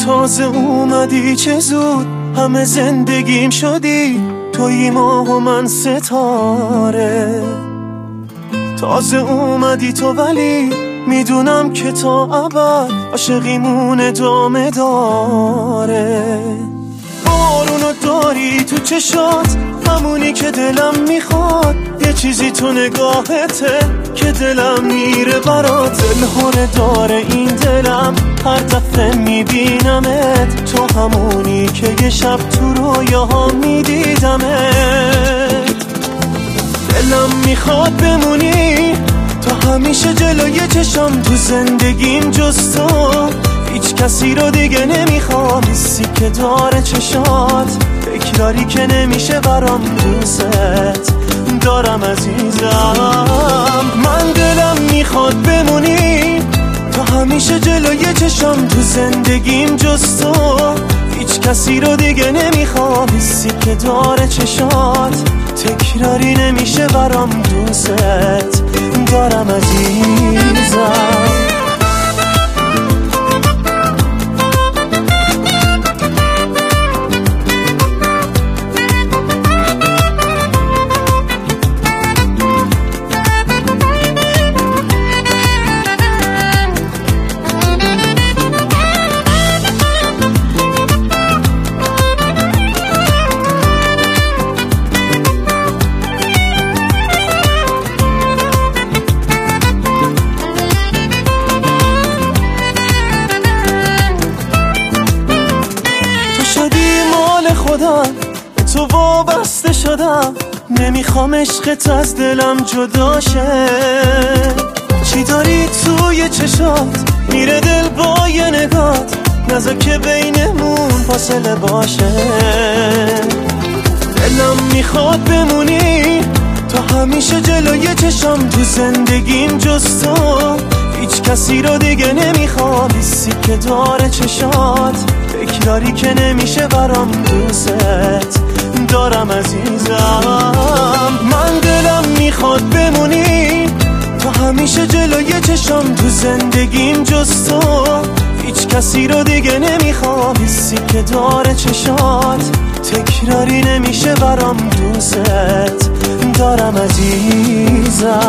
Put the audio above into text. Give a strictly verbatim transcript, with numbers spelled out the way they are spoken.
تازه اومدی چه زود همه زندگیم شدی، توی ماه و من ستاره. تازه اومدی تو ولی میدونم که تا ابد عاشقیمون ادامه داره. بارونو داری تو چشات، همونی که دلم میخواد، یه چیزی تو نگاهته که دلم میره برات. دلهونه داره این دلم هر دفعه میبینمت، تو همونی که یه شب تو رویاها میدیدمت. دلم میخواد بمونی تو همیشه جلوی چشم، تو زندگیم جز تو هیچ کسی رو دیگه نمیخوام. حسی که داره چشات، تکراری که نمیشه برام، دوست دارم عزیزم. من دلم میخواد بمونی تو همیشه جلوی چشم، تو زندگیم جز تو هیچ کسی رو دیگه نمیخوام. حسی که داره چشات، تکراری نمیشه برام، دوست دارم عزیزم. به تو وابسته شدم، نمیخوام عشقت از دلم جدا شه. چی داری توی چشات، میره دل با یه نگات، نذار که بینمون فاصله باشه. دلم میخواد بمونی تو همیشه جلوی چشم، تو زندگیم جز تو هیچ کسی رو دیگه نمیخوام. حسی که داره چشات، تکراری که نمیشه برام، دوست دارم عزیزم. من دلم میخواد بمونی تو همیشه جلوی چشم، تو زندگیم جز تو هیچ کسی رو دیگه نمیخوام. حسی که داره چشات، تکراری نمیشه برام، دوست دارم عزیزم.